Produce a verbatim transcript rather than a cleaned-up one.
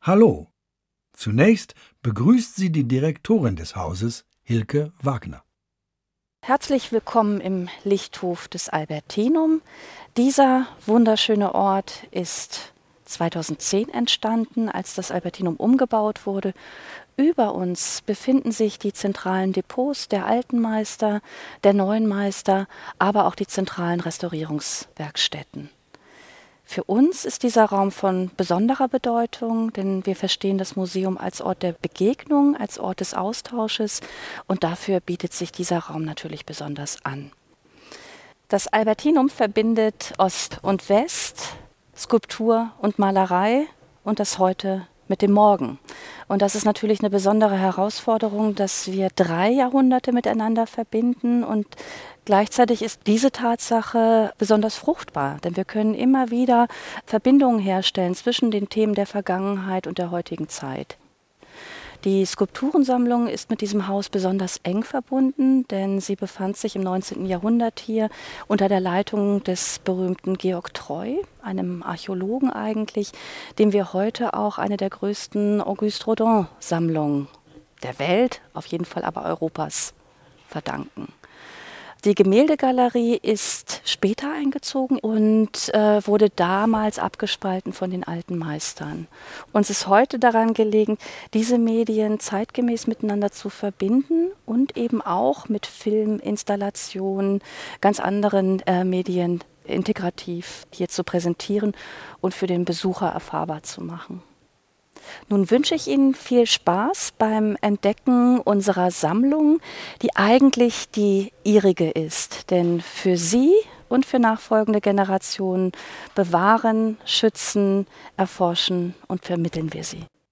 Hallo. Zunächst begrüßt sie die Direktorin des Hauses, Hilke Wagner. Herzlich willkommen im Lichthof des Albertinum. Dieser wunderschöne Ort ist zweitausendzehn entstanden, als das Albertinum umgebaut wurde. Über uns befinden sich die zentralen Depots der alten Meister, der neuen Meister, aber auch die zentralen Restaurierungswerkstätten. Für uns ist dieser Raum von besonderer Bedeutung, denn wir verstehen das Museum als Ort der Begegnung, als Ort des Austausches, und dafür bietet sich dieser Raum natürlich besonders an. Das Albertinum verbindet Ost und West, Skulptur und Malerei und das Heute mit dem Morgen. Und das ist natürlich eine besondere Herausforderung, dass wir drei Jahrhunderte miteinander verbinden, und gleichzeitig ist diese Tatsache besonders fruchtbar, denn wir können immer wieder Verbindungen herstellen zwischen den Themen der Vergangenheit und der heutigen Zeit. Die Skulpturensammlung ist mit diesem Haus besonders eng verbunden, denn sie befand sich im neunzehnten Jahrhundert hier unter der Leitung des berühmten Georg Treu, einem Archäologen eigentlich, dem wir heute auch eine der größten Auguste Rodin-Sammlungen der Welt, auf jeden Fall aber Europas, verdanken. Die Gemäldegalerie ist später eingezogen und äh, wurde damals abgespalten von den alten Meistern. Uns ist heute daran gelegen, diese Medien zeitgemäß miteinander zu verbinden und eben auch mit Film, Installationen, ganz anderen äh, Medien integrativ hier zu präsentieren und für den Besucher erfahrbar zu machen. Nun wünsche ich Ihnen viel Spaß beim Entdecken unserer Sammlung, die eigentlich die Ihrige ist. Denn für Sie und für nachfolgende Generationen bewahren, schützen, erforschen und vermitteln wir sie.